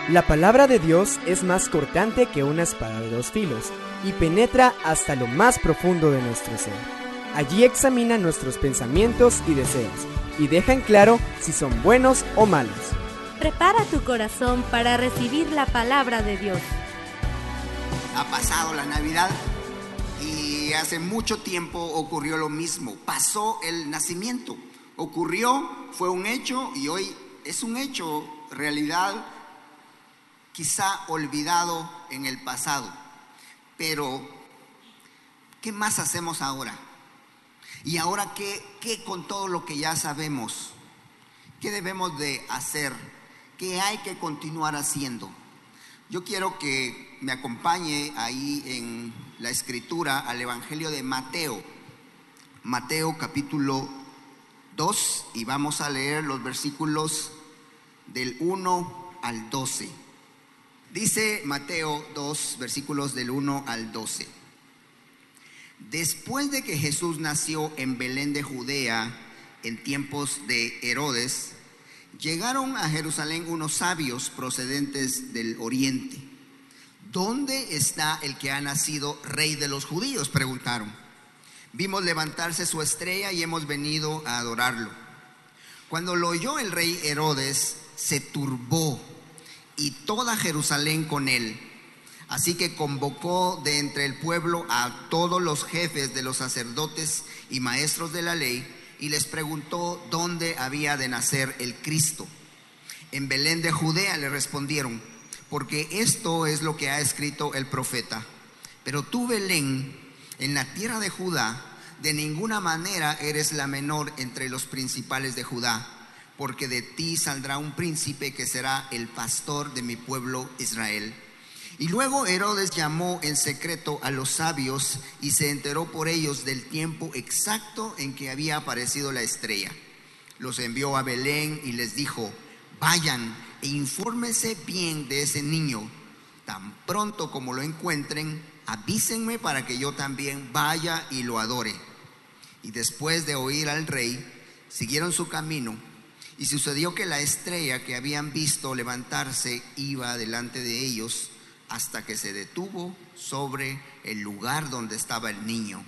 La palabra de Dios es más cortante que una espada de dos filos y penetra hasta lo más profundo de nuestro ser. Allí examina nuestros pensamientos y deseos y deja en claro si son buenos o malos. Prepara tu corazón para recibir la palabra de Dios. Ha pasado la Navidad y hace mucho tiempo ocurrió lo mismo. Pasó el nacimiento, ocurrió, fue un hecho y hoy es un hecho, realidad, quizá olvidado en el pasado. Pero, ¿qué más hacemos ahora? Y ahora, ¿qué con todo lo que ya sabemos? ¿Qué debemos de hacer? ¿Qué hay que continuar haciendo? Yo quiero que me acompañe ahí en la escritura al Evangelio de Mateo. Mateo capítulo 2, y vamos a leer los versículos del 1 al 12. Dice Mateo 2, versículos del 1 al 12. Después de que Jesús nació en Belén de Judea, en tiempos de Herodes, llegaron a Jerusalén unos sabios procedentes del oriente. ¿Dónde está el que ha nacido rey de los judíos?, preguntaron. Vimos levantarse su estrella y hemos venido a adorarlo. Cuando lo oyó el rey Herodes, se turbó y toda Jerusalén con él. Así que convocó de entre el pueblo a todos los jefes de los sacerdotes y maestros de la ley y les preguntó dónde había de nacer el Cristo. En Belén de Judea, le respondieron, porque esto es lo que ha escrito el profeta. Pero tú, Belén, en la tierra de Judá, de ninguna manera eres la menor entre los principales de Judá, porque de ti saldrá un príncipe que será el pastor de mi pueblo Israel. Y luego Herodes llamó en secreto a los sabios y se enteró por ellos del tiempo exacto en que había aparecido la estrella. Los envió a Belén y les dijo, vayan e infórmense bien de ese niño. Tan pronto como lo encuentren, avísenme para que yo también vaya y lo adore. Y después de oír al rey, siguieron su camino. Y sucedió que la estrella que habían visto levantarse iba delante de ellos hasta que se detuvo sobre el lugar donde estaba el niño.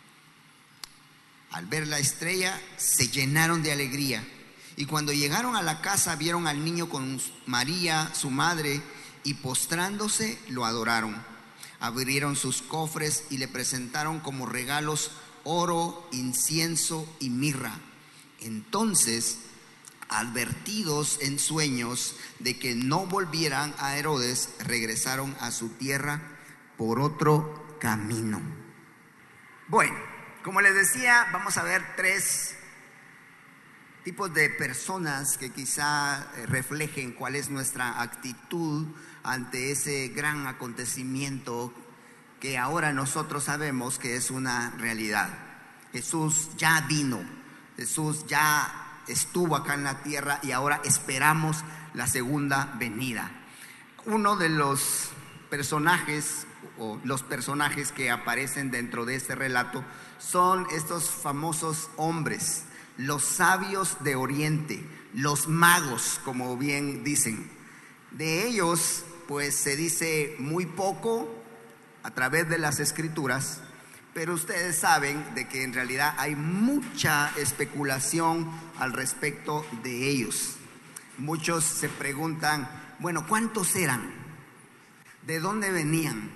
Al ver la estrella, se llenaron de alegría. Y cuando llegaron a la casa, vieron al niño con María, su madre, y postrándose, lo adoraron. Abrieron sus cofres y le presentaron como regalos oro, incienso y mirra. Entonces, advertidos en sueños de que no volvieran a Herodes, regresaron a su tierra por otro camino. Bueno, como les decía, vamos a ver tres tipos de personas que quizá reflejen cuál es nuestra actitud ante ese gran acontecimiento que ahora nosotros sabemos que es una realidad. Jesús ya vino, Jesús ya estuvo acá en la tierra y ahora esperamos la segunda venida. Uno de los personajes o los personajes que aparecen dentro de este relato son estos famosos hombres, los sabios de Oriente, los magos, como bien dicen. De ellos pues se dice muy poco a través de las escrituras, pero ustedes saben de que en realidad hay mucha especulación al respecto de ellos. Muchos se preguntan, bueno, ¿cuántos eran? ¿De dónde venían?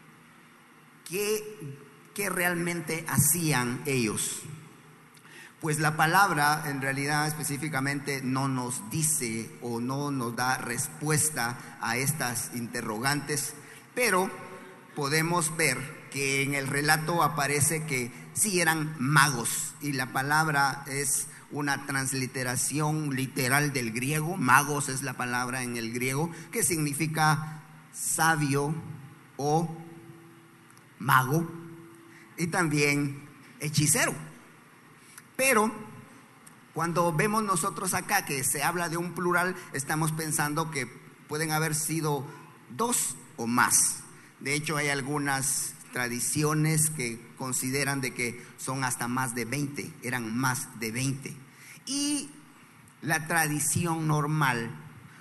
¿Qué realmente hacían ellos? Pues la palabra en realidad específicamente no nos dice o no nos da respuesta a estas interrogantes, pero podemos ver que en el relato aparece que sí eran magos, y la palabra es una transliteración literal del griego. Magos es la palabra en el griego que significa sabio o mago, y también hechicero. Pero cuando vemos nosotros acá que se habla de un plural, estamos pensando que pueden haber sido dos o más. De hecho, hay algunas tradiciones que consideran de que son hasta más de 20, eran más de 20. Y la tradición normal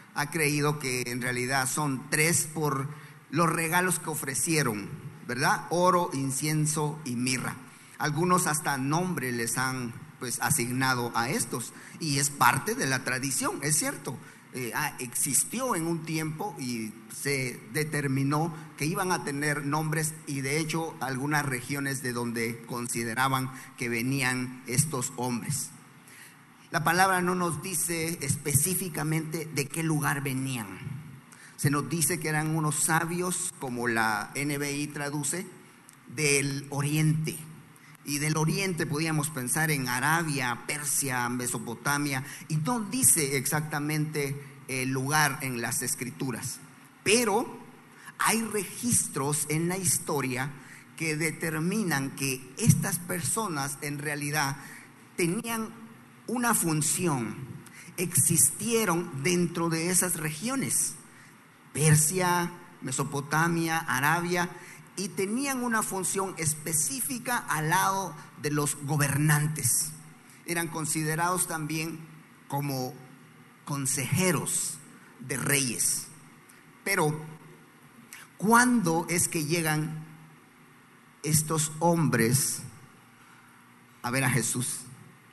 ha creído que en realidad son 3 por los regalos que ofrecieron, ¿verdad? Oro, incienso y mirra. Algunos hasta nombre les han asignado a estos, y es parte de la tradición, es cierto. Existió en un tiempo y se determinó que iban a tener nombres, y de hecho algunas regiones de donde consideraban que venían estos hombres. La palabra no nos dice específicamente de qué lugar venían. Se nos dice que eran unos sabios, como la NBI traduce, del oriente. Y del oriente podíamos pensar en Arabia, Persia, Mesopotamia, y no dice exactamente el lugar en las escrituras. Pero hay registros en la historia que determinan que estas personas en realidad tenían una función, existieron dentro de esas regiones, Persia, Mesopotamia, Arabia, y tenían una función específica al lado de los gobernantes. Eran considerados también como consejeros de reyes. Pero ¿cuándo es que llegan estos hombres a ver a Jesús?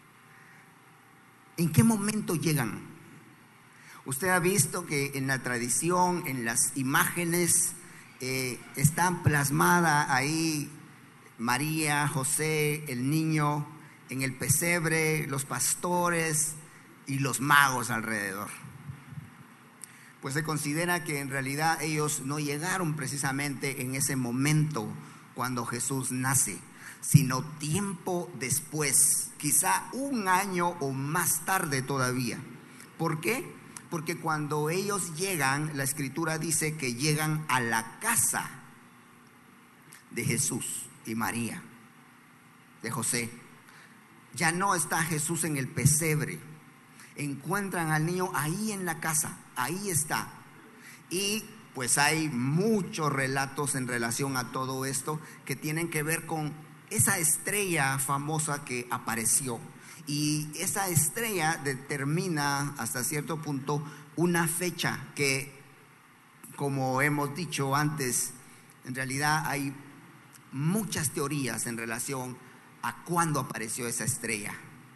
¿En qué momento llegan? Usted ha visto que en la tradición, en las imágenes, está plasmada ahí María, José, el niño en el pesebre, los pastores y los magos alrededor. Pues se considera que en realidad ellos no llegaron precisamente en ese momento cuando Jesús nace, sino tiempo después, quizá un año o más tarde todavía. ¿Por qué? Porque cuando ellos llegan, la escritura dice que llegan a la casa de Jesús y María, de José. Ya no está Jesús en el pesebre, encuentran al niño ahí en la casa, ahí está. Y pues hay muchos relatos en relación a todo esto que tienen que ver con esa estrella famosa que apareció. Y esa estrella determina hasta cierto punto una fecha que, como hemos dicho antes, en realidad hay muchas teorías en relación a cuándo apareció esa estrella,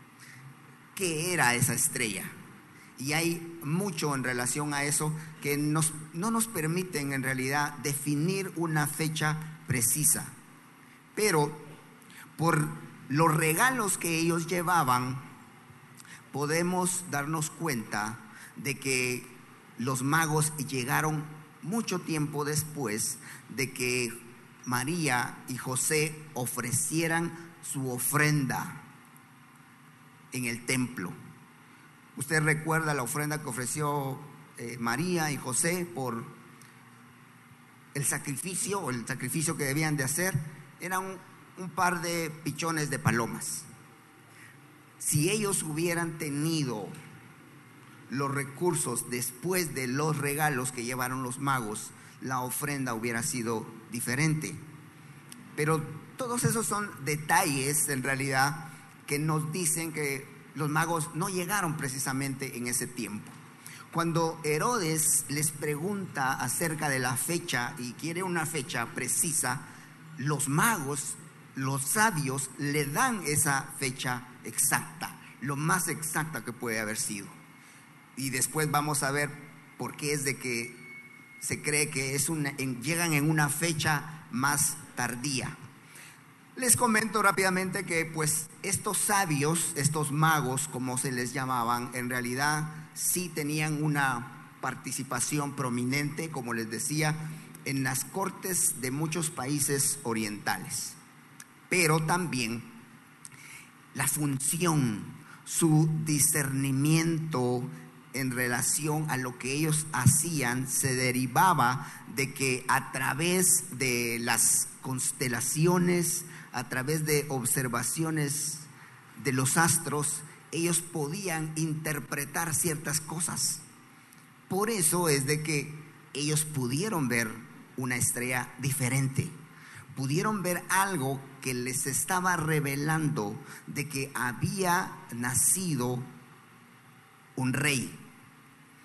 qué era esa estrella. Y hay mucho en relación a eso que no nos permiten en realidad definir una fecha precisa. Pero por los regalos que ellos llevaban, podemos darnos cuenta de que los magos llegaron mucho tiempo después de que María y José ofrecieran su ofrenda en el templo. Usted recuerda la ofrenda que ofreció María y José por el sacrificio que debían de hacer. Era un par de pichones de palomas. Si ellos hubieran tenido los recursos después de los regalos que llevaron los magos, la ofrenda hubiera sido diferente. Pero todos esos son detalles en realidad que nos dicen que los magos no llegaron precisamente en ese tiempo. Cuando Herodes les pregunta acerca de la fecha y quiere una fecha precisa, los magos, los sabios, le dan esa fecha exacta, lo más exacta que puede haber sido. Y después vamos a ver por qué es de que se cree que llegan en una fecha más tardía. Les comento rápidamente que pues estos sabios, estos magos como se les llamaban, en realidad sí tenían una participación prominente, como les decía, en las cortes de muchos países orientales. Pero también la función, su discernimiento en relación a lo que ellos hacían se derivaba de que a través de las constelaciones, a través de observaciones de los astros, ellos podían interpretar ciertas cosas. Por eso es de que ellos pudieron ver una estrella diferente, pudieron ver algo que les estaba revelando de que había nacido un rey. Y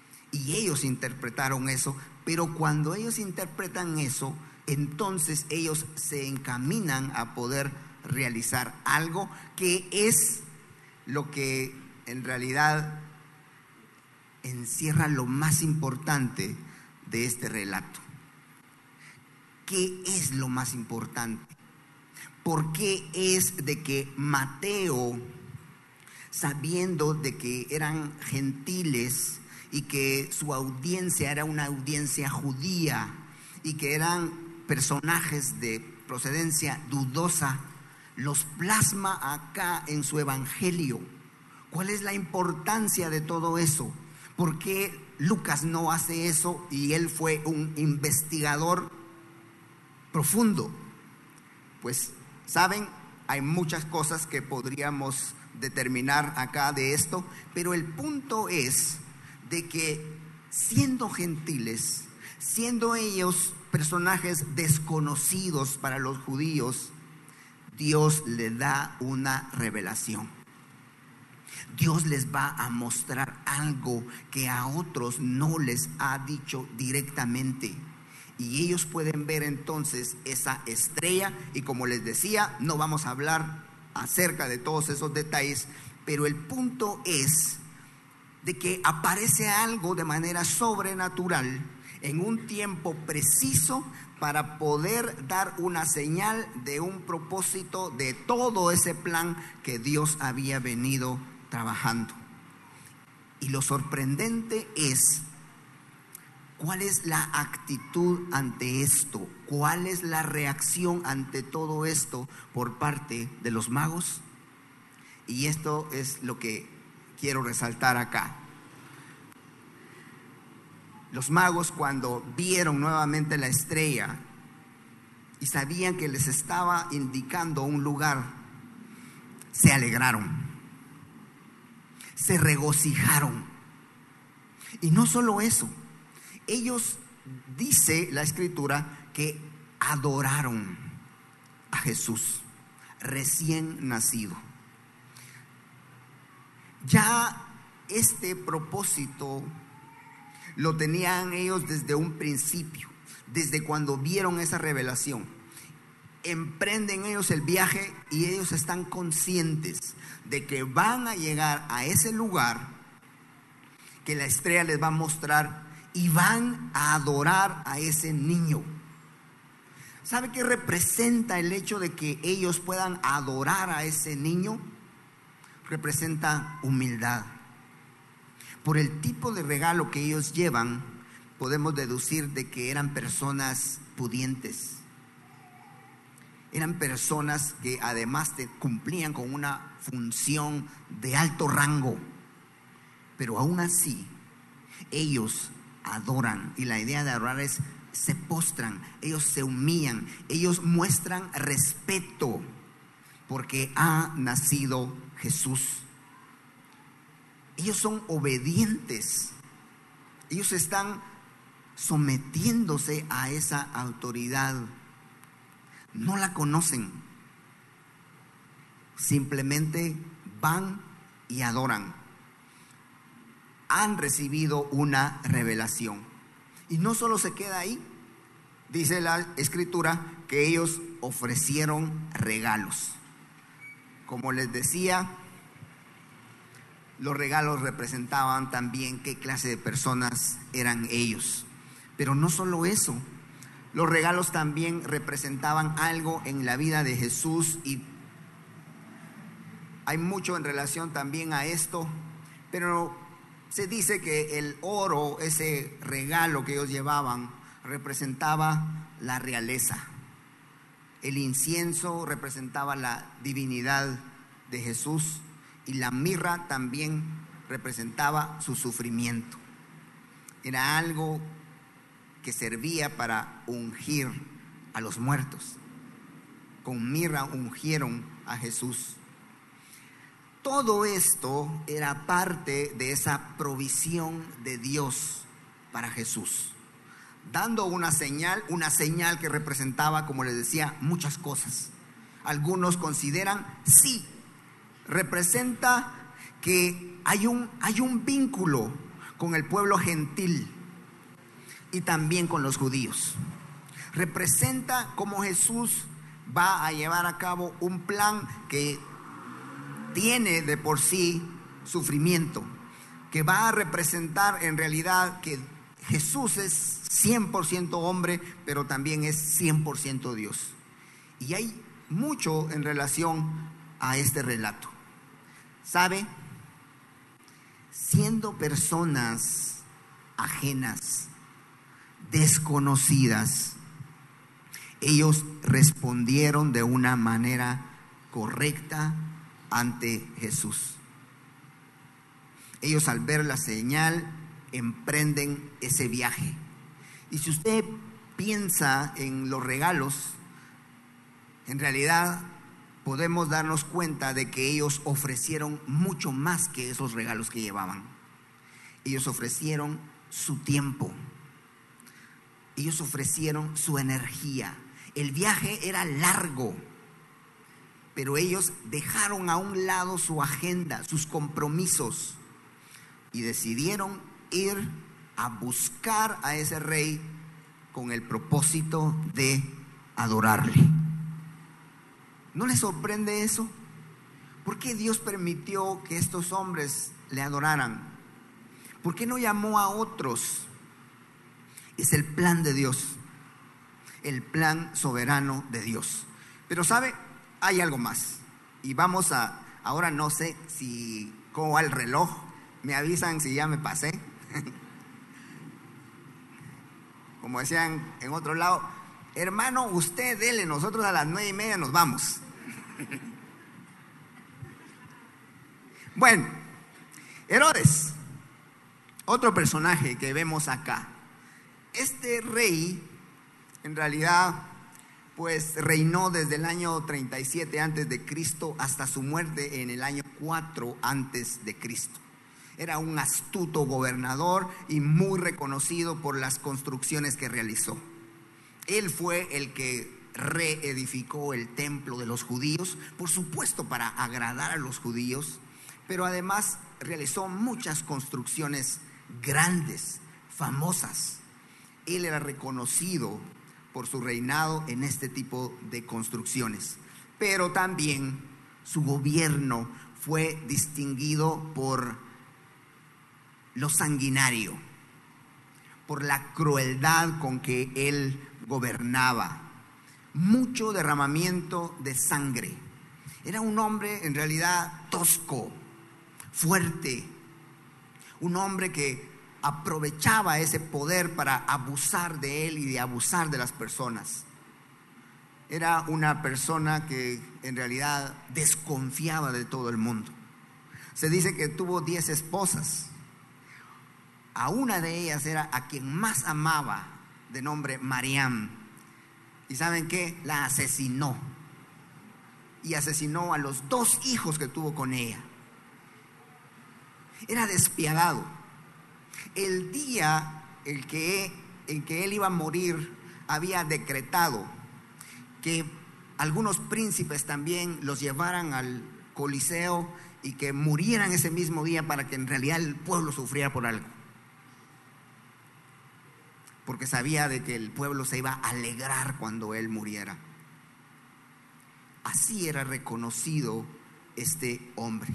y ellos interpretaron eso, pero cuando ellos interpretan eso, entonces ellos se encaminan a poder realizar algo que es lo que en realidad encierra lo más importante de este relato. ¿Qué es lo más importante? ¿Por qué es de que Mateo, sabiendo de que eran gentiles y que su audiencia era una audiencia judía y que eran personajes de procedencia dudosa, los plasma acá en su evangelio? ¿Cuál es la importancia de todo eso? ¿Por qué Lucas no hace eso y él fue un investigador profundo? Pues, ¿saben? Hay muchas cosas que podríamos determinar acá de esto, pero el punto es de que siendo gentiles, siendo ellos personajes desconocidos para los judíos, Dios les da una revelación. Dios les va a mostrar algo que a otros no les ha dicho directamente. Y ellos pueden ver entonces esa estrella. Y como les decía, no vamos a hablar acerca de todos esos detalles, pero el punto es de que aparece algo de manera sobrenatural en un tiempo preciso para poder dar una señal de un propósito de todo ese plan que Dios había venido trabajando. Y lo sorprendente es cuál es la actitud ante esto, cuál es la reacción ante todo esto por parte de los magos. Y esto es lo que quiero resaltar acá. Los magos, cuando vieron nuevamente la estrella y sabían que les estaba indicando un lugar, se alegraron, se regocijaron. Y no solo eso, ellos, dice la escritura, que adoraron a Jesús recién nacido. Ya este propósito lo tenían ellos desde un principio, desde cuando vieron esa revelación. Emprenden ellos el viaje y ellos están conscientes de que van a llegar a ese lugar que la estrella les va a mostrar y van a adorar a ese niño. ¿Sabe qué representa el hecho de que ellos puedan adorar a ese niño? Representa humildad. Por el tipo de regalo que ellos llevan, podemos deducir de que eran personas pudientes. Eran personas que además cumplían con una función de alto rango. Pero aún así, ellos adoran. Y la idea de adorar es, se postran, ellos se humillan, ellos muestran respeto porque ha nacido Jesús. Ellos son obedientes. Ellos están sometiéndose a esa autoridad. No la conocen. Simplemente van y adoran. Han recibido una revelación. Y no solo se queda ahí. Dice la escritura que ellos ofrecieron regalos. Como les decía, los regalos representaban también qué clase de personas eran ellos. Pero no solo eso, los regalos también representaban algo en la vida de Jesús, y hay mucho en relación también a esto, pero se dice que el oro, ese regalo que ellos llevaban, representaba la realeza. El incienso representaba la divinidad de Jesús. Y la mirra también representaba su sufrimiento. Era algo que servía para ungir a los muertos. Con mirra ungieron a Jesús. Todo esto era parte de esa provisión de Dios para Jesús, dando una señal que representaba, como les decía, muchas cosas. Algunos consideran, sí, representa que hay un vínculo con el pueblo gentil y también con los judíos. Representa cómo Jesús va a llevar a cabo un plan que tiene de por sí sufrimiento, que va a representar en realidad que Jesús es 100% hombre, pero también es 100% Dios. Y hay mucho en relación a este relato. ¿Sabe? Siendo personas ajenas, desconocidas, ellos respondieron de una manera correcta ante Jesús. Ellos, al ver la señal, emprenden ese viaje. Y si usted piensa en los regalos, en realidad podemos darnos cuenta de que ellos ofrecieron mucho más que esos regalos que llevaban. Ellos ofrecieron su tiempo. Ellos ofrecieron su energía. El viaje era largo, pero ellos dejaron a un lado su agenda, sus compromisos, y decidieron ir a buscar a ese rey con el propósito de adorarle. ¿No les sorprende eso? ¿Por qué Dios permitió que estos hombres le adoraran? ¿Por qué no llamó a otros? Es el plan de Dios, el plan soberano de Dios. Pero ¿sabe? Hay algo más. Y vamos a, ahora no sé si cómo va el reloj. Me avisan si ya me pasé. Como decían en otro lado, hermano, usted dele, nosotros a las 9:30 nos vamos. Bueno, Herodes, otro personaje que vemos acá. Este rey, en realidad, pues reinó desde el año 37 antes de Cristo hasta su muerte en el año 4 antes de Cristo. Era un astuto gobernador y muy reconocido por las construcciones que realizó. Él fue el que reedificó el templo de los judíos, por supuesto para agradar a los judíos, pero además realizó muchas construcciones grandes, famosas. Él era reconocido por su reinado en este tipo de construcciones, pero también su gobierno fue distinguido por lo sanguinario, por la crueldad con que él gobernaba, mucho derramamiento de sangre. Era un hombre en realidad tosco, fuerte, un hombre que aprovechaba ese poder para abusar de él y de abusar de las personas. Era una persona que en realidad desconfiaba de todo el mundo. Se dice que tuvo 10 esposas. A una de ellas era a quien más amaba, de nombre Mariam. ¿Y saben qué? La asesinó. Y asesinó a los 2 hijos que tuvo con ella. Era despiadado. El día en que él iba a morir, había decretado que algunos príncipes también los llevaran al Coliseo y que murieran ese mismo día para que en realidad el pueblo sufriera por algo. Porque sabía de que el pueblo se iba a alegrar cuando él muriera. Así era reconocido este hombre.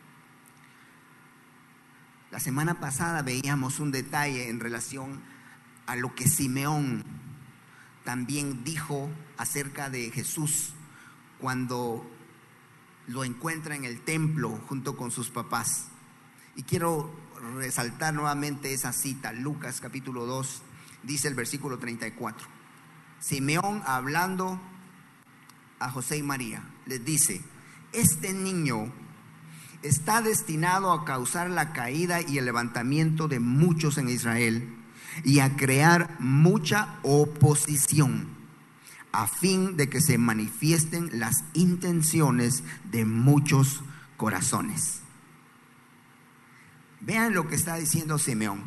La semana pasada veíamos un detalle en relación a lo que Simeón también dijo acerca de Jesús cuando lo encuentra en el templo junto con sus papás. Y quiero resaltar nuevamente esa cita. Lucas capítulo 2 dice el versículo 34. Simeón, hablando a José y María, les dice: este niño está destinado a causar la caída y el levantamiento de muchos en Israel y a crear mucha oposición, a fin de que se manifiesten las intenciones de muchos corazones. Vean lo que está diciendo Simeón.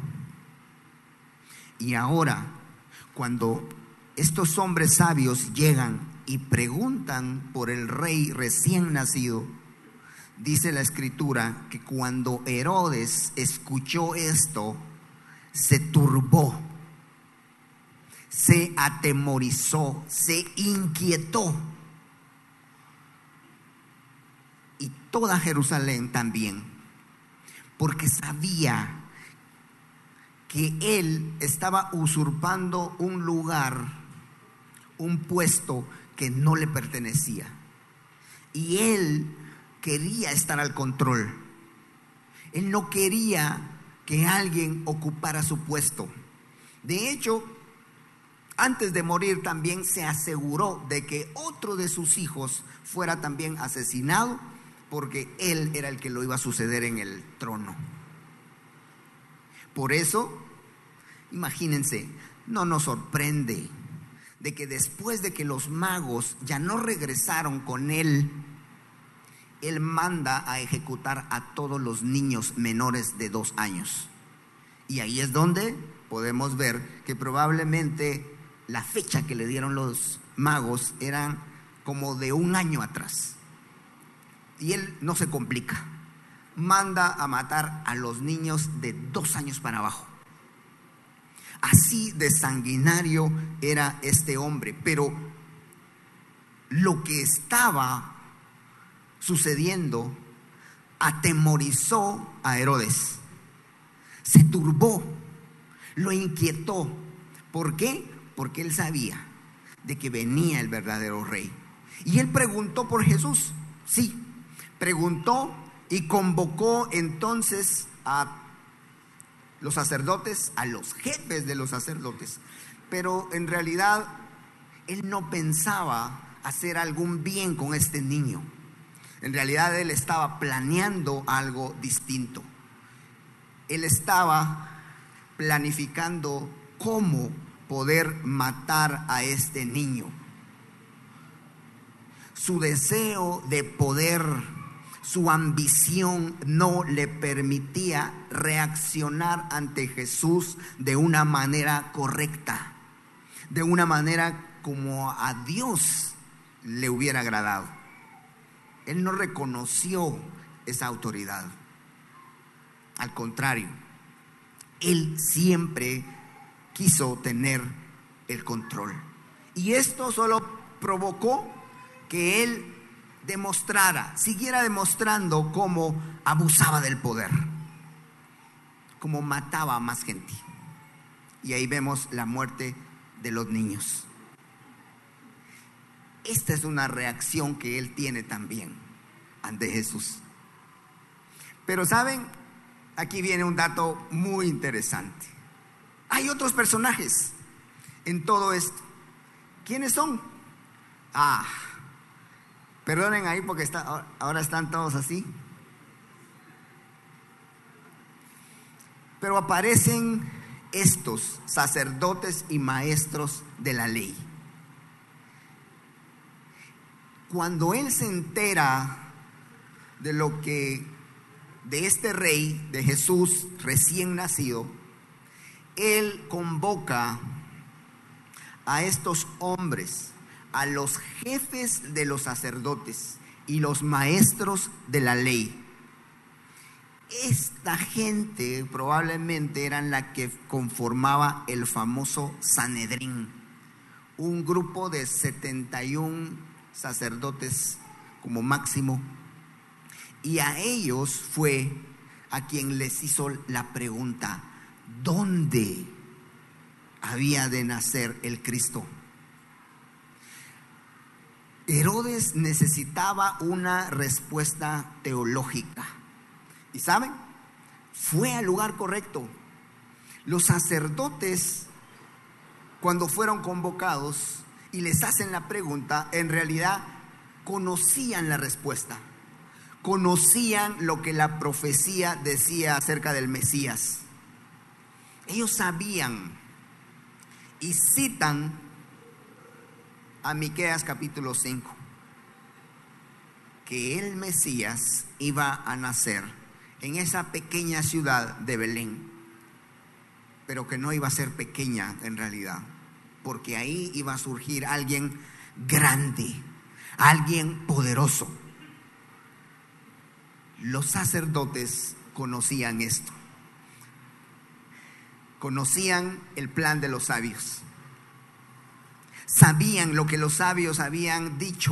Y ahora, cuando estos hombres sabios llegan y preguntan por el rey recién nacido, dice la escritura que cuando Herodes escuchó esto, se turbó, se atemorizó, se inquietó. Y toda Jerusalén también, porque sabía que él estaba usurpando un lugar, un puesto que no le pertenecía. Y él quería estar al control. Él no quería que alguien ocupara su puesto. De hecho, antes de morir también se aseguró de que otro de sus hijos fuera también asesinado, porque él era el que lo iba a suceder en el trono. Por eso, imagínense, no nos sorprende de que después de que los magos ya no regresaron con él, él manda a ejecutar a todos los niños menores de 2 años. Y ahí es donde podemos ver que probablemente la fecha que le dieron los magos era como de 1 año atrás. Y él no se complica, manda a matar a los niños de 2 años para abajo. Así de sanguinario era este hombre. Pero lo que estaba sucediendo atemorizó a Herodes, se turbó, lo inquietó. ¿Por qué? Porque él sabía de que venía el verdadero rey. Y él preguntó por Jesús. Sí, preguntó y convocó entonces a los sacerdotes, a los jefes de los sacerdotes. Pero en realidad él no pensaba hacer algún bien con este niño. En realidad él estaba planeando algo distinto. Él estaba planificando cómo poder matar a este niño. Su deseo de poder, su ambición no le permitía reaccionar ante Jesús de una manera correcta, de una manera como a Dios le hubiera agradado. Él no reconoció esa autoridad. Al contrario, él siempre quiso tener el control. Y esto solo provocó que él siguiera demostrando cómo abusaba del poder, cómo mataba a más gente. Y ahí vemos la muerte de los niños. Esta es una reacción que él tiene también ante Jesús. Pero ¿saben? Aquí viene un dato muy interesante. Hay otros personajes en todo esto. ¿Quiénes son? Perdonen ahí porque ahora están todos así. Pero aparecen estos sacerdotes y maestros de la ley. Cuando él se entera de este rey, de Jesús recién nacido, él convoca a estos hombres, a los jefes de los sacerdotes y los maestros de la ley. Esta gente probablemente eran la que conformaba el famoso Sanedrín, un grupo de 71 sacerdotes como máximo, y a ellos fue a quien les hizo la pregunta: ¿dónde había de nacer el Cristo? Herodes necesitaba una respuesta teológica. ¿Y saben? Fue al lugar correcto. Los sacerdotes, cuando fueron convocados y les hacen la pregunta, en realidad conocían la respuesta. Conocían lo que la profecía decía acerca del Mesías. Ellos sabían y citan a Miqueas capítulo 5, que el Mesías iba a nacer en esa pequeña ciudad de Belén, pero que no iba a ser pequeña en realidad, porque ahí iba a surgir alguien grande, alguien poderoso. Los sacerdotes conocían esto. conocían el plan de los sabios. Sabían lo que los sabios habían dicho.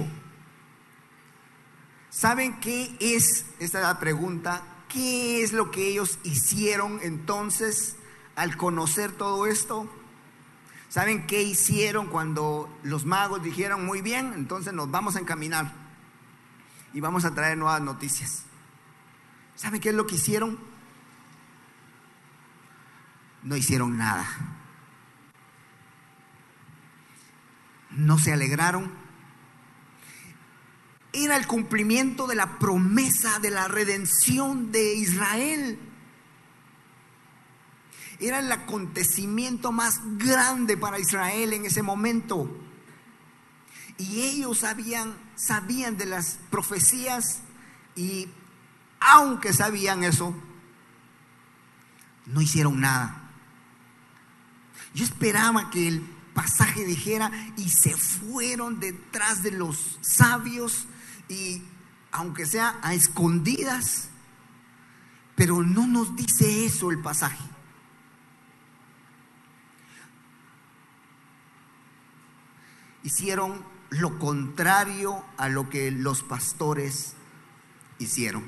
¿Saben qué es? Esta es la pregunta. ¿Qué es lo que ellos hicieron entonces al conocer todo esto? ¿Saben qué hicieron cuando los magos dijeron: muy bien, entonces nos vamos a encaminar y vamos a traer nuevas noticias? ¿Saben qué es lo que hicieron? No hicieron nada. No se alegraron. Era el cumplimiento de la promesa de la redención de Israel. Era el acontecimiento más grande para Israel en ese momento. Y ellos sabían de las profecías, y aunque sabían eso, no hicieron nada. Yo esperaba que el pasaje dijera: y se fueron detrás de los sabios, y aunque sea a escondidas, pero no nos dice eso el pasaje. Hicieron lo contrario a lo que los pastores hicieron.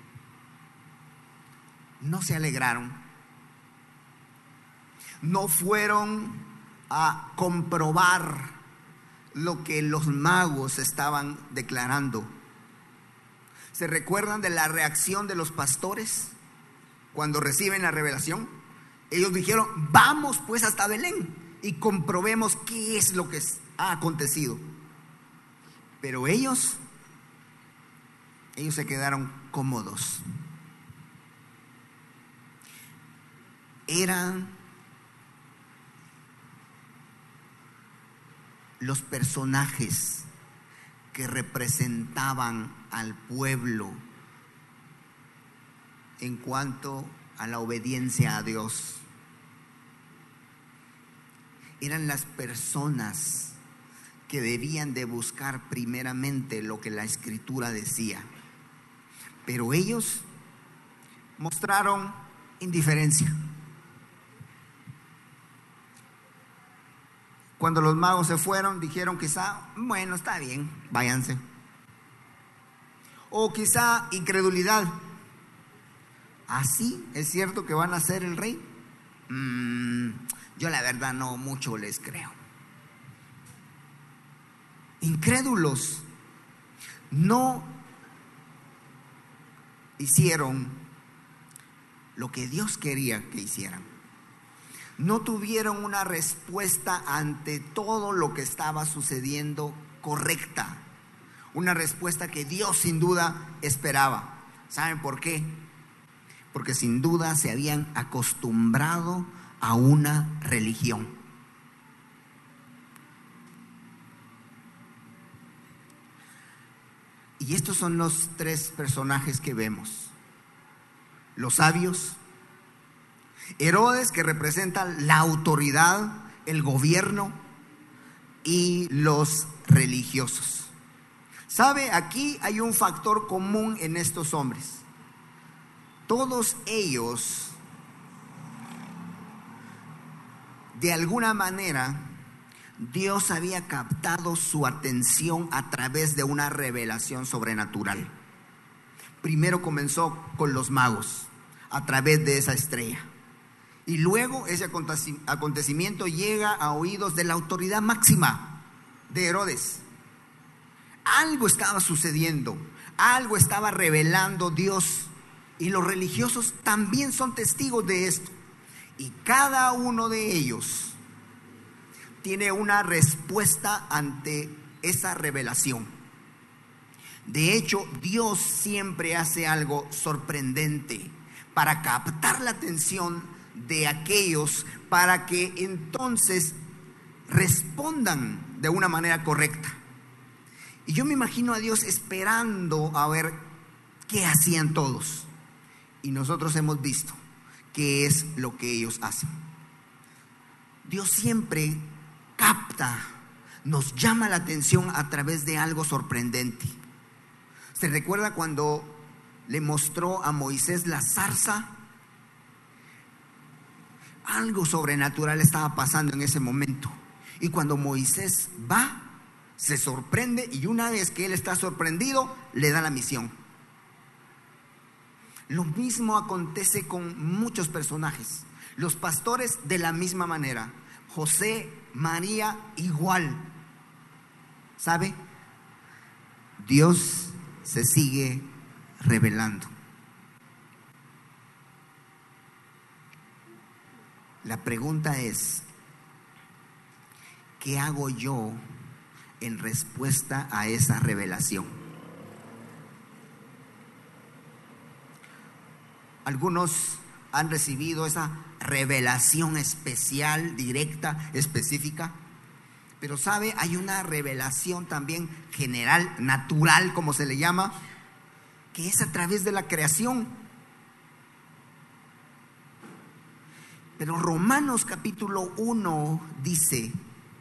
No se alegraron. No fueron a comprobar lo que los magos estaban declarando. ¿Se recuerdan de la reacción de los pastores cuando reciben la revelación? Ellos dijeron: vamos pues hasta Belén y comprobemos qué es lo que ha acontecido. Pero ellos se quedaron cómodos. Eran los personajes que representaban al pueblo en cuanto a la obediencia a Dios. Eran las personas que debían de buscar primeramente lo que la Escritura decía. Pero ellos mostraron indiferencia. Cuando los magos se fueron, dijeron quizá: bueno, está bien, váyanse. O quizá incredulidad: ¿así es cierto que van a ser el rey? Yo la verdad no mucho les creo. Incrédulos. No hicieron lo que Dios quería que hicieran. No tuvieron una respuesta ante todo lo que estaba sucediendo correcta. Una respuesta que Dios sin duda esperaba. ¿Saben por qué? Porque sin duda se habían acostumbrado a una religión. Y estos son los tres personajes que vemos: los sabios, Herodes, que representa la autoridad, el gobierno, y los religiosos. ¿Sabe? Aquí hay un factor común en estos hombres. Todos ellos, de alguna manera, Dios había captado su atención a través de una revelación sobrenatural. Primero comenzó con los magos, a través de esa estrella. Y luego ese acontecimiento llega a oídos de la autoridad máxima de Herodes. Algo estaba sucediendo, algo estaba revelando Dios, y los religiosos también son testigos de esto. Y cada uno de ellos tiene una respuesta ante esa revelación. De hecho, Dios siempre hace algo sorprendente para captar la atención de aquellos, para que entonces respondan de una manera correcta. Y yo me imagino a Dios esperando a ver qué hacían todos. Y nosotros hemos visto qué es lo que ellos hacen. Dios siempre capta, nos llama la atención a través de algo sorprendente. ¿Se recuerda cuando le mostró a Moisés la zarza? Algo sobrenatural estaba pasando en ese momento. Y cuando Moisés va, se sorprende, y una vez que él está sorprendido, le da la misión. Lo mismo acontece con muchos personajes. Los pastores de la misma manera. José, María, igual. ¿Sabe? Dios se sigue revelando. La pregunta es, ¿qué hago yo en respuesta a esa revelación? Algunos han recibido esa revelación especial, directa, específica. Pero sabe, hay una revelación también general, natural, como se le llama, que es a través de la creación. Pero Romanos capítulo 1 dice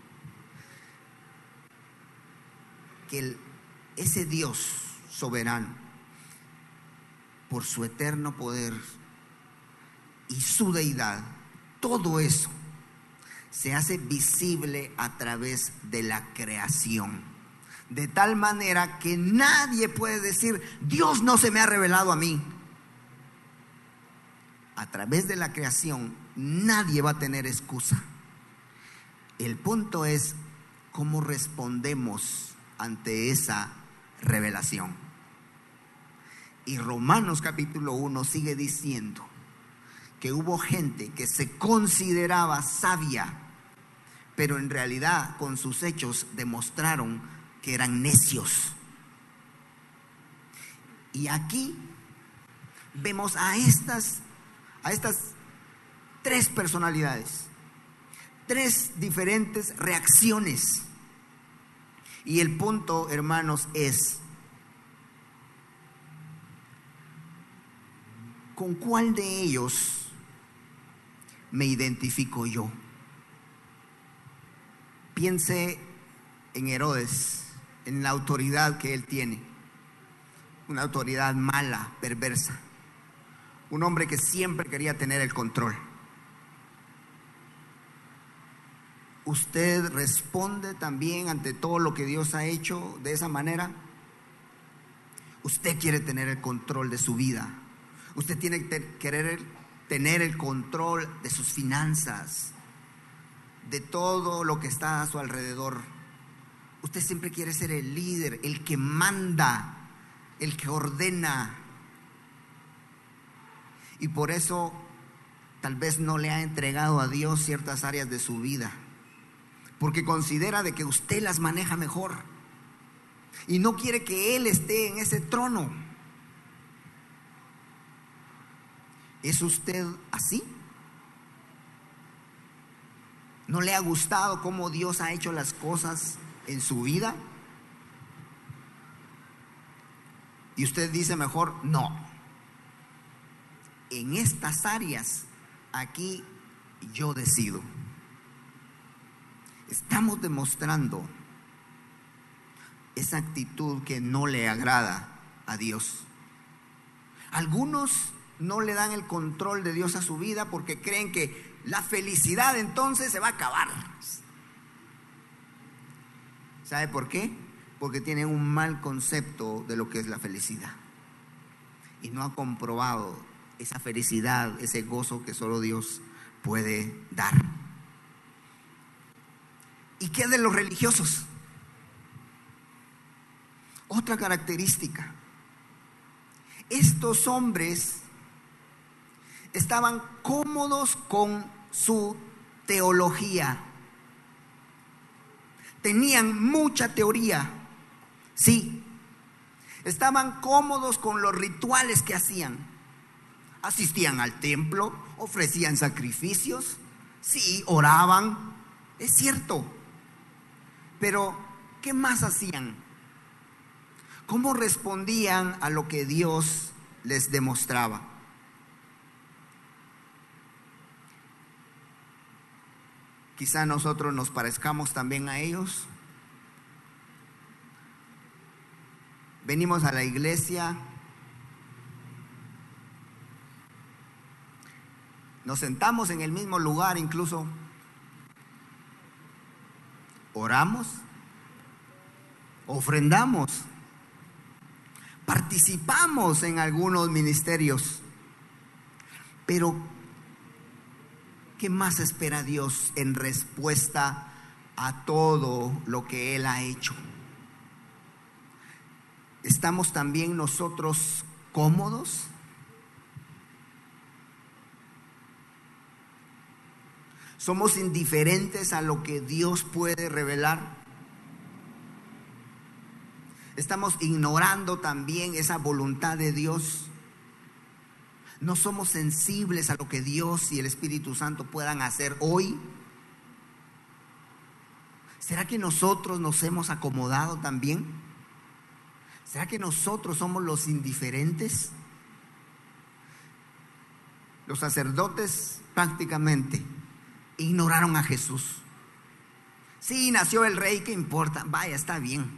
que ese Dios soberano, por su eterno poder y su deidad, todo eso se hace visible a través de la creación. De tal manera que nadie puede decir, Dios no se me ha revelado a mí. A través de la creación, nadie va a tener excusa. El punto es cómo respondemos ante esa revelación. Y Romanos capítulo 1 sigue diciendo que hubo gente que se consideraba sabia, pero en realidad con sus hechos demostraron que eran necios. Y aquí vemos a estas tres personalidades, tres diferentes reacciones. Y el punto, hermanos, es: ¿con cuál de ellos me identifico yo? Piense en Herodes, en la autoridad que él tiene. Una autoridad mala, perversa. Un hombre que siempre quería tener el control. ¿Usted responde también ante todo lo que Dios ha hecho de esa manera? Usted quiere tener el control de su vida. Usted tiene que querer tener el control de sus finanzas, de todo lo que está a su alrededor. Usted siempre quiere ser el líder, el que manda, el que ordena. Y por eso tal vez no le ha entregado a Dios ciertas áreas de su vida, porque considera de que usted las maneja mejor y no quiere que Él esté en ese trono. ¿Es usted así? ¿No le ha gustado cómo Dios ha hecho las cosas en su vida? Y usted dice mejor, no. En estas áreas, aquí yo decido. Estamos demostrando esa actitud que no le agrada a Dios. Algunos no le dan el control de Dios a su vida porque creen que la felicidad entonces se va a acabar. ¿Sabe por qué? Porque tienen un mal concepto de lo que es la felicidad y no ha comprobado esa felicidad, ese gozo que solo Dios puede dar. ¿Y qué de los religiosos? Otra característica: estos hombres estaban cómodos con su teología. Tenían mucha teoría, sí. Estaban cómodos con los rituales que hacían. Asistían al templo, ofrecían sacrificios, sí, oraban, es cierto. Pero, ¿qué más hacían? ¿Cómo respondían a lo que Dios les demostraba? Quizá nosotros nos parezcamos también a ellos. Venimos a la iglesia Nos sentamos en el mismo lugar, incluso oramos, ofrendamos, participamos en algunos ministerios. Pero, ¿qué más espera Dios en respuesta a todo lo que Él ha hecho? ¿Estamos también nosotros cómodos? ¿Somos indiferentes a lo que Dios puede revelar? ¿Estamos ignorando también esa voluntad de Dios? ¿No somos sensibles a lo que Dios y el Espíritu Santo puedan hacer hoy? ¿Será que nosotros nos hemos acomodado también? ¿Será que nosotros somos los indiferentes? Los sacerdotes prácticamente ignoraron a Jesús. Sí, nació el rey, ¿qué importa? Vaya, está bien.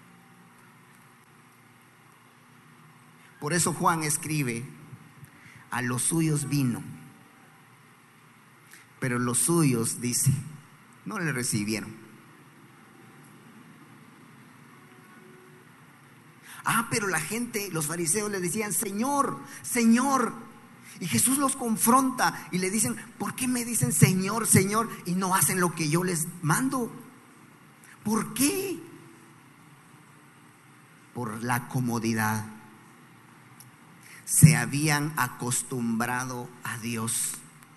Por eso Juan escribe: a los suyos vino, pero los suyos, dice, no le recibieron. Pero la gente, los fariseos le decían: Señor, Señor. Y Jesús los confronta y le dicen: ¿por qué me dicen Señor, Señor y no hacen lo que yo les mando? ¿Por qué? Por la comodidad. Se habían acostumbrado a Dios.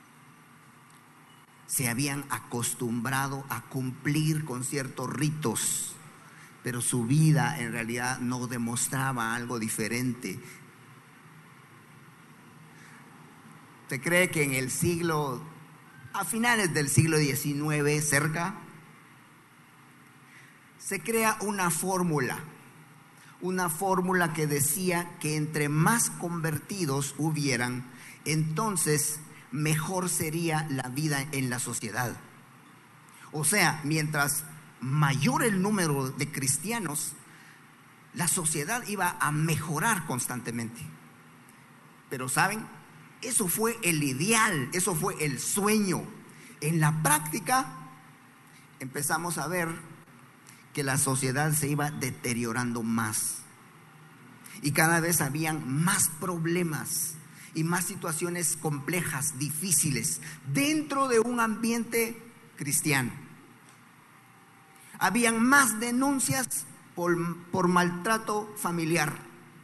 Se habían acostumbrado a cumplir con ciertos ritos, pero su vida en realidad no demostraba algo diferente. ¿Usted cree que en el siglo, a finales del siglo XIX, cerca, se crea una fórmula que decía que entre más convertidos hubieran, entonces mejor sería la vida en la sociedad? O sea, mientras mayor el número de cristianos, la sociedad iba a mejorar constantemente. Pero ¿saben? Eso fue el ideal, eso fue el sueño. En la práctica empezamos a ver que la sociedad se iba deteriorando más y cada vez habían más problemas y más situaciones complejas, difíciles dentro de un ambiente cristiano. Habían más denuncias por maltrato familiar.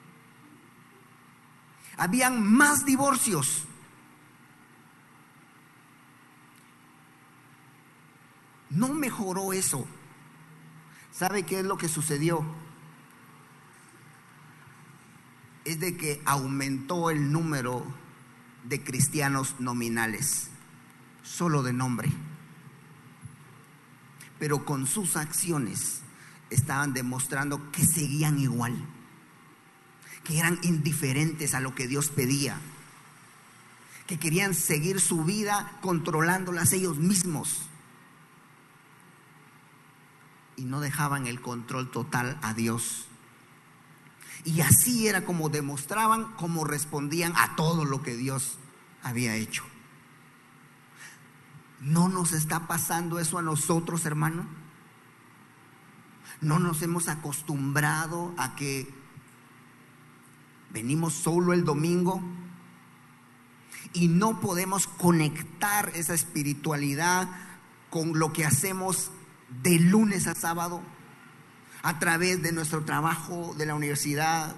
Habían más divorcios. No mejoró eso. ¿Sabe qué es lo que sucedió? Es de que aumentó el número de cristianos nominales, solo de nombre, pero con sus acciones estaban demostrando que seguían igual, que eran indiferentes a lo que Dios pedía, que querían seguir su vida controlándolas ellos mismos y no dejaban el control total a Dios. Y así era como demostraban, cómo respondían a todo lo que Dios había hecho. ¿No nos está pasando eso a nosotros, hermano? ¿No nos hemos acostumbrado a que venimos solo el domingo y no podemos conectar esa espiritualidad con lo que hacemos de lunes a sábado a través de nuestro trabajo, de la universidad,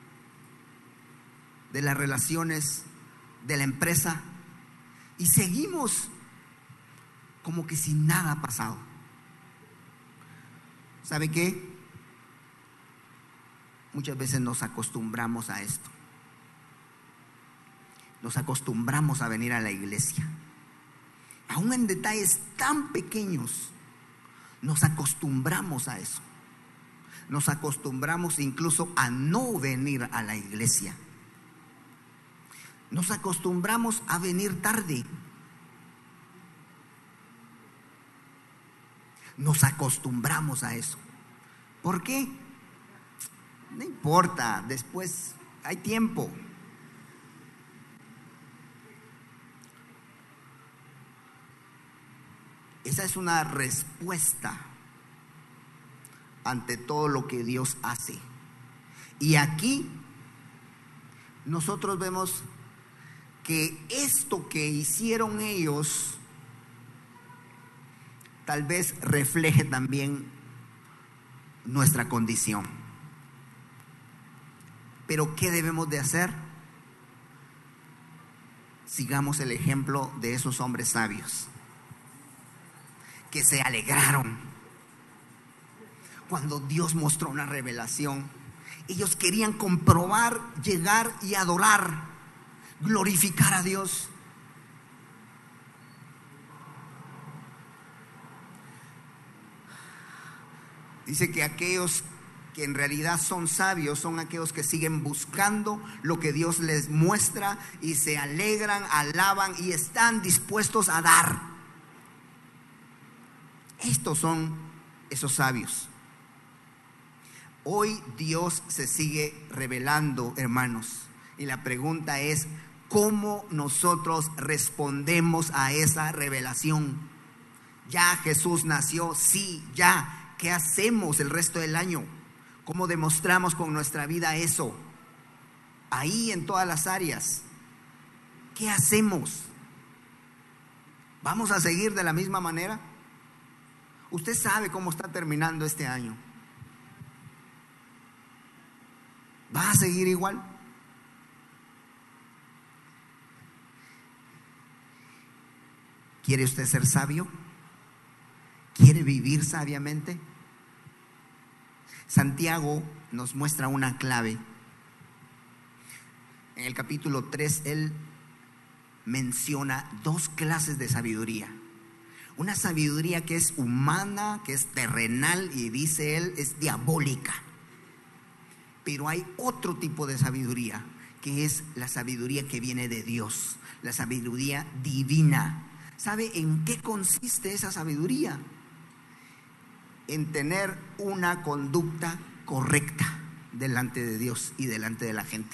de las relaciones, de la empresa, y seguimos como que si nada ha pasado? ¿Sabe qué? Muchas veces nos acostumbramos a esto. Nos acostumbramos a venir a la iglesia, aún en detalles tan pequeños. Nos acostumbramos a eso. Nos acostumbramos incluso a no venir a la iglesia. Nos acostumbramos a venir tarde. Nos acostumbramos a eso. ¿Por qué? No importa, después hay tiempo. Esa es una respuesta ante todo lo que Dios hace. Y aquí nosotros vemos que esto que hicieron ellos tal vez refleje también nuestra condición. Pero ¿qué debemos de hacer? Sigamos el ejemplo de esos hombres sabios que se alegraron cuando Dios mostró una revelación. Ellos querían comprobar, llegar y adorar, glorificar a Dios. Dice que aquellos que en realidad son sabios son aquellos que siguen buscando lo que Dios les muestra y se alegran, alaban y están dispuestos a dar. Estos son esos sabios. Hoy Dios se sigue revelando, hermanos, y la pregunta es: ¿cómo nosotros respondemos a esa revelación? Ya Jesús nació, sí, ya. ¿Qué hacemos el resto del año? ¿Cómo demostramos con nuestra vida eso? Ahí en todas las áreas. ¿Qué hacemos? ¿Vamos a seguir de la misma manera? Usted sabe cómo está terminando este año. ¿Va a seguir igual? ¿Quiere usted ser sabio? ¿Quiere vivir sabiamente? Santiago nos muestra una clave. En el capítulo 3 él menciona dos clases de sabiduría. Una sabiduría que es humana, que es terrenal, y dice él es diabólica. Pero hay otro tipo de sabiduría, que es la sabiduría que viene de Dios, la sabiduría divina. ¿Sabe en qué consiste esa sabiduría? En tener una conducta correcta delante de Dios y delante de la gente.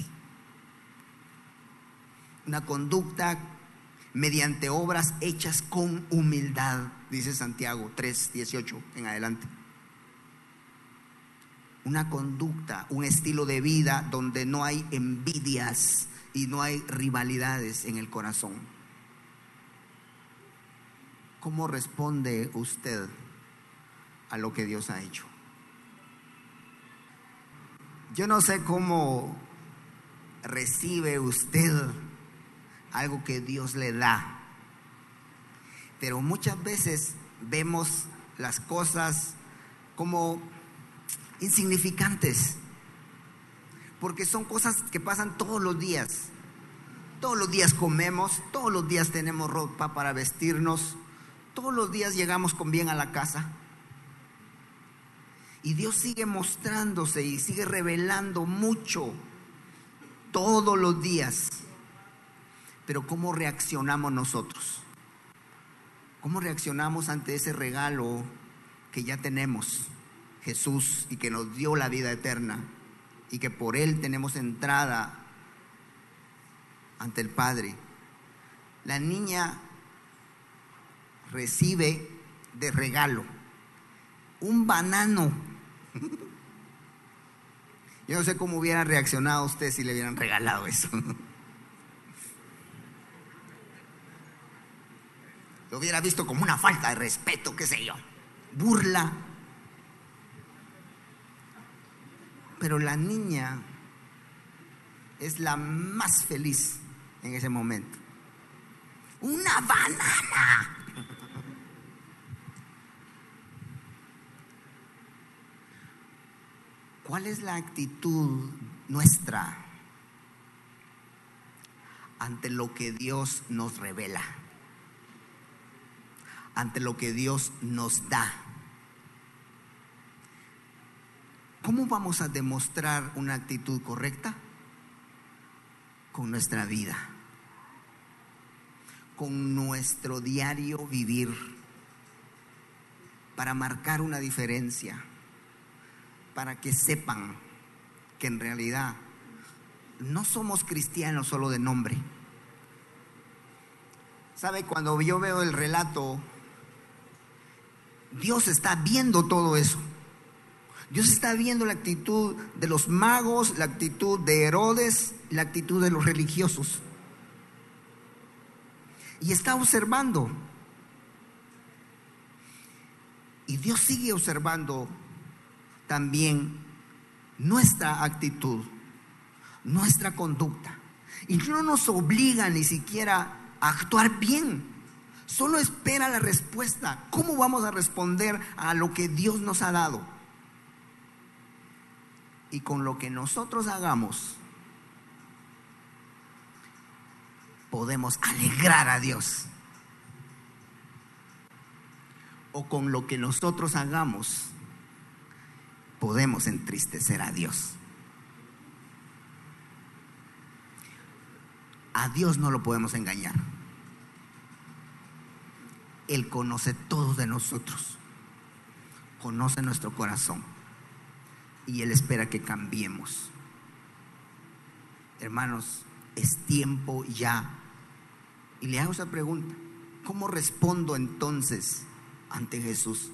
Una conducta mediante obras hechas con humildad, dice Santiago 3:18 en adelante. Una conducta, un estilo de vida donde no hay envidias y no hay rivalidades en el corazón. ¿Cómo responde usted a lo que Dios ha hecho? Yo no sé cómo recibe usted algo que Dios le da, pero muchas veces vemos las cosas como insignificantes, porque son cosas que pasan todos los días. Todos los días comemos, todos los días tenemos ropa para vestirnos, todos los días llegamos con bien a la casa. Y Dios sigue mostrándose y sigue revelando mucho todos los días. Pero ¿cómo reaccionamos nosotros? ¿Cómo reaccionamos ante ese regalo que ya tenemos, Jesús, y que nos dio la vida eterna, y que por Él tenemos entrada ante el Padre? La niña recibe de regalo un banano. Yo no sé cómo hubiera reaccionado usted si le hubieran regalado eso. Lo hubiera visto como una falta de respeto, qué sé yo, burla. Pero la niña es la más feliz en ese momento. ¡Una banana! ¿Cuál es la actitud nuestra ante lo que Dios nos revela? Ante lo que Dios nos da. ¿Cómo vamos a demostrar una actitud correcta? Con nuestra vida, con nuestro diario vivir, para marcar una diferencia, para que sepan que en realidad no somos cristianos solo de nombre. ¿Sabe? Cuando yo veo el relato Dios está viendo todo eso. Dios está viendo la actitud de los magos, la actitud de Herodes, la actitud de los religiosos. Y está observando. Y Dios sigue observando también nuestra actitud, nuestra conducta. Y no nos obliga ni siquiera a actuar bien. Solo espera la respuesta. ¿Cómo vamos a responder a lo que Dios nos ha dado? Y con lo que nosotros hagamos, podemos alegrar a Dios. O con lo que nosotros hagamos, podemos entristecer a Dios. A Dios no lo podemos engañar. Él conoce todo de nosotros, conoce nuestro corazón, y Él espera que cambiemos. Hermanos, es tiempo ya. Y le hago esa pregunta: ¿cómo respondo entonces ante Jesús?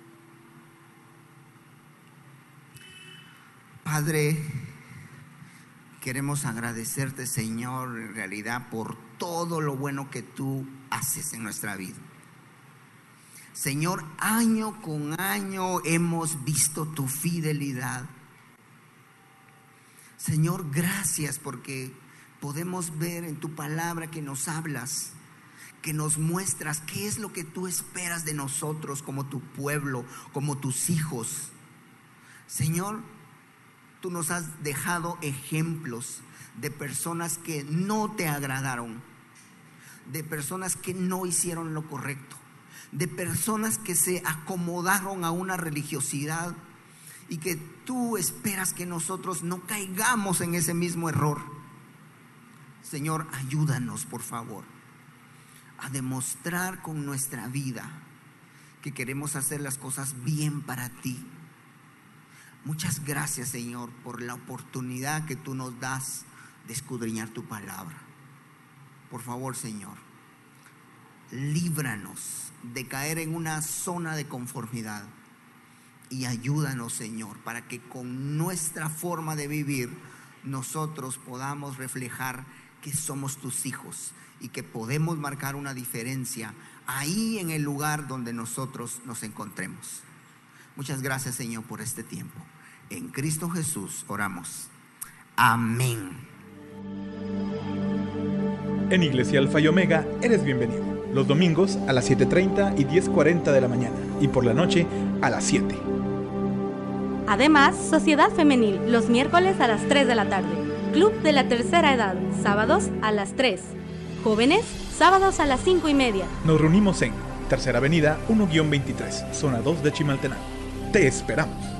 Padre, queremos agradecerte, Señor, en realidad por todo lo bueno que tú haces en nuestra vida. Señor, año con año hemos visto tu fidelidad. Señor, gracias porque podemos ver en tu palabra que nos hablas, que nos muestras qué es lo que tú esperas de nosotros como tu pueblo, como tus hijos. Señor, tú nos has dejado ejemplos de personas que no te agradaron, de personas que no hicieron lo correcto, de personas que se acomodaron a una religiosidad, y que tú esperas que nosotros no caigamos en ese mismo error. Señor, ayúdanos por favor a demostrar con nuestra vida que queremos hacer las cosas bien para ti. Muchas gracias, Señor, por la oportunidad que tú nos das de escudriñar tu palabra. Por favor, Señor, líbranos de caer en una zona de conformidad y ayúdanos, Señor, para que con nuestra forma de vivir nosotros podamos reflejar que somos tus hijos y que podemos marcar una diferencia ahí en el lugar donde nosotros nos encontremos. Muchas gracias, Señor, por este tiempo. En Cristo Jesús oramos. Amén. En Iglesia Alfa y Omega eres bienvenido. Los domingos a las 7:30 y 10:40 de la mañana, y por la noche a las 7. Además, Sociedad Femenil, los miércoles a las 3 de la tarde. Club de la Tercera Edad, sábados a las 3. Jóvenes, sábados a las 5:30. Nos reunimos en Tercera Avenida 1-23, zona 2 de Chimaltenango. Te esperamos.